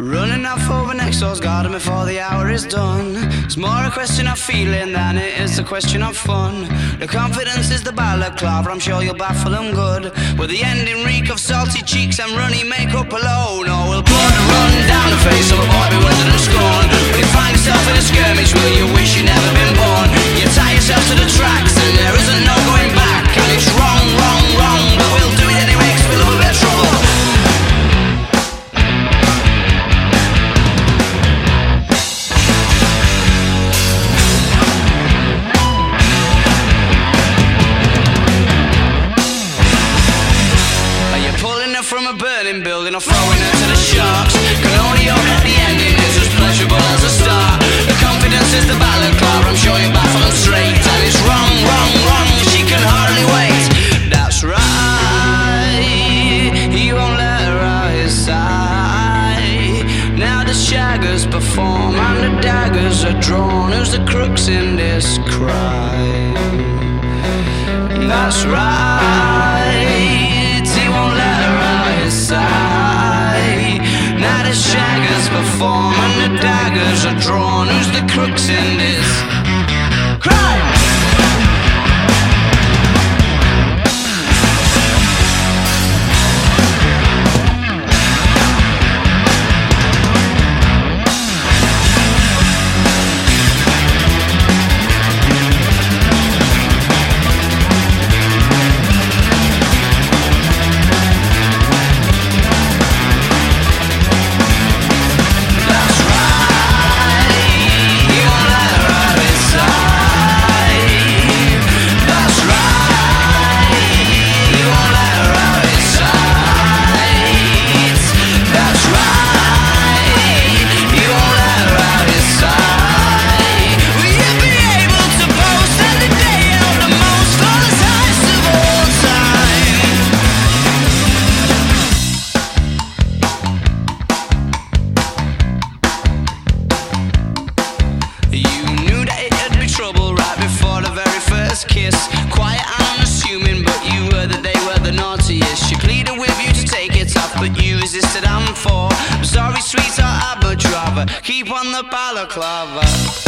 Running off over next door's garden before the hour is done. It's more a question of feeling than it is a question of fun. The confidence is the balaclava, I'm sure you'll baffle them good. With the ending reek of salty cheeks and runny makeup alone. Oh, will blood run down the face of a boy bewildered and scorned? Will you find yourself in a skirmish? Will you wish you'd never been born? You tie yourself to the tracks and there isn't no going back. And it's wrong, wrong, wrong, but we'll do it anyway 'cause we love a bit of trouble. From a burning building or throwing her to the sharks. Can only hope that the ending is as pleasurable as the start. The confidence is the balaclava, I'm sure you're baffled and straight. And it's wrong, wrong, wrong, she can hardly wait. That's right, he won't let her out his sight. Now the shaggers perform and the daggers are drawn. Who's the crooks in this crime? That's right, he won't let her out his sight. Now the shaggers perform and the daggers are drawn. Who's the crooks in this crime? Kiss, quiet and unassuming, but you heard that they were the naughtiest. She pleaded with you to take it off, but you resisted and fought. I'm sorry, sweetheart, I'd much rather keep on the balaclava.